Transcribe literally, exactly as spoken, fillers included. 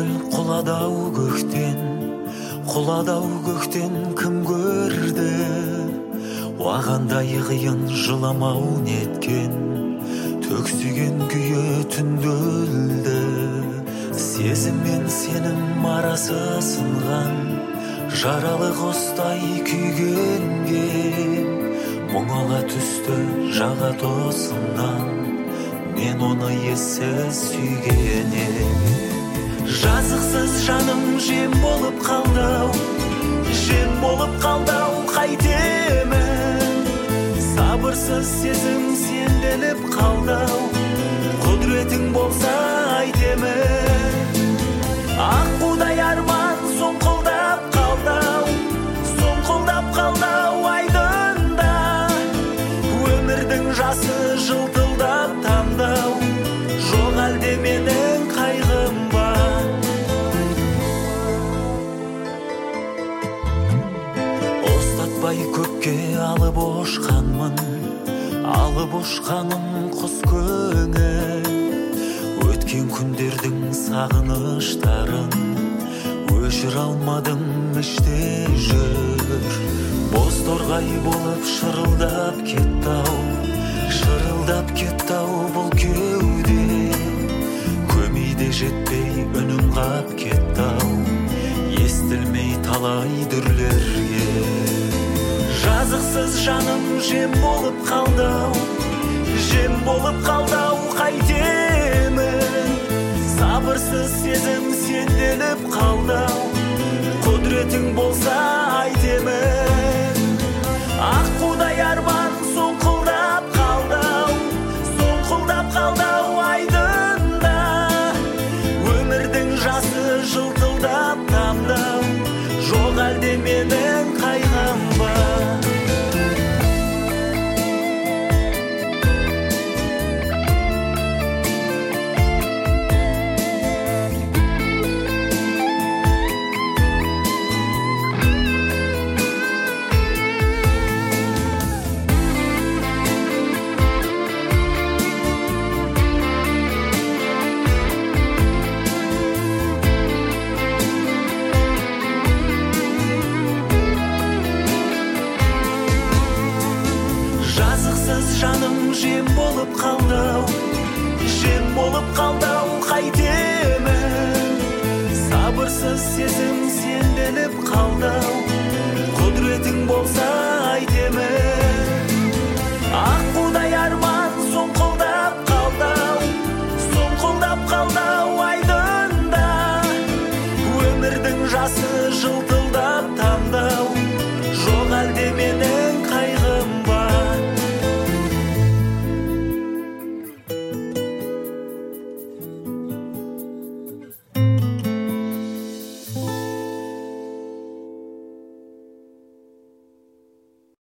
көңіл құладау көктен, құладау көктен кім көрді? Уағандай қиын жыламау неткен, төксіген күйе түндөлді. Сезім мен сенім арасы сынған, жаралы құстай күйгенге, мұңала түсті жаға тосыннан, мен оны ессіз сүйгене. Жазықсыз жаным жем болып қалдау, жем болып қалдау қайтемін. Сабырсыз сезім сенделіп қалдау, құдіретің болса айтемін. Аққудай арман соңқылдап қалдау, соңқылдап қалдау айдында. Өмірдің жасы жылтылдап тамдау, жоқ әлде менің қайғым бар. Остатпай көкке алып ұшқанмын, алып ұшқаным құс көңіл. Өткен күндердің сағыныштарын өшір алмадым іште жүр. Боз торғай болып шырылдап кеттау, шырылдап кеттау бұл кеуде. Көмейде жетпей үнім қап кеттау, естілмей талай дүрлерге. Жазықсыз жаным жем болып қалдау, жем болып қалдау қайтемін. Сабырсыз сезім сенделіп қалдау, құдіретің болса айтемін. Аққудай арман соңқылдап қалдау, соңқылдап қалдау айдында. Өмірдің жасы жылтылдап тамдау, жоқ әлде менің қайғым бар. Жаным жем болып қалдау, жем болып қалдау қайтемін. Сабырсыз сезім сенделіп қалдау,